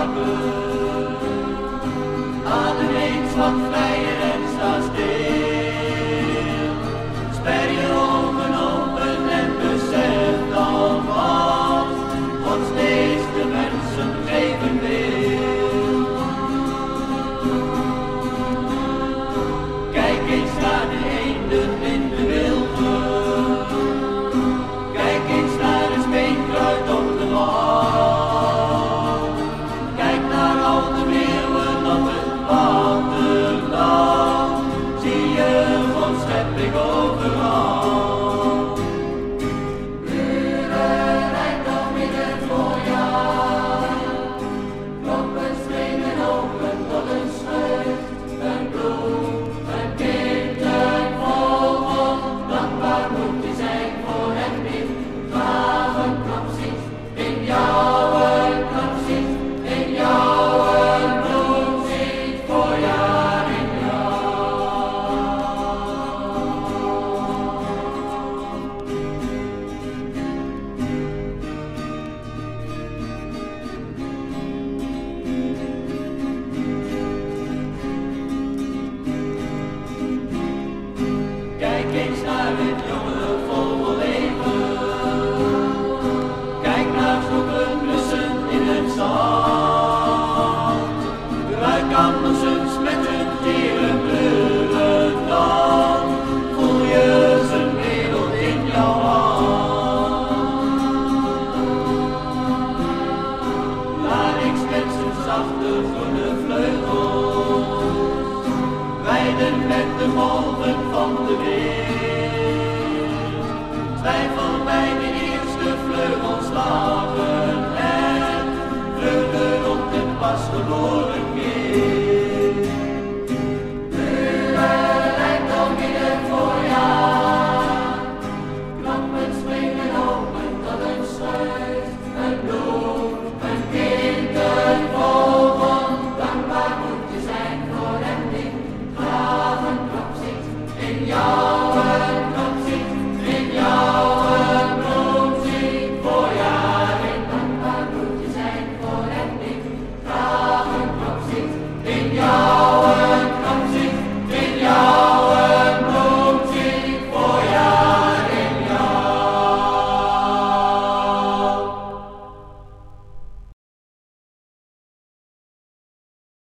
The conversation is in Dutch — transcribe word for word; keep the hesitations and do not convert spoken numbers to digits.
wakker. Adem eens wat vrijer en sta stil. Sper je ogen open en besef dan wat God steeds de mensen geven wil. Kijk eens naar de eenden in de wilde. Kijk eens naar het speenkruid op de wal. Kijk naar al de meeuwen op het waterland. Zie je Gods schepping overal. Uren rijkdom in het voorjaar. Knoppen springen open tot een schucht. Een bloem, een kind, een vogel. Dankbaar moet je zijn voor het lief. Graag een knap ziet, in jou een knap ziet, in jou een bloem ziet, voorjaar in jou. Kijk eens naar het jonge vogelleven. Kijk naar groepen blussen in het zand. Ruik andersens met hun teren kleuren dan. Voel je zijn wereld in jouw hand. Laat ik met zijn zachte groene vleugels rijden met de golven van de wind. Twijfel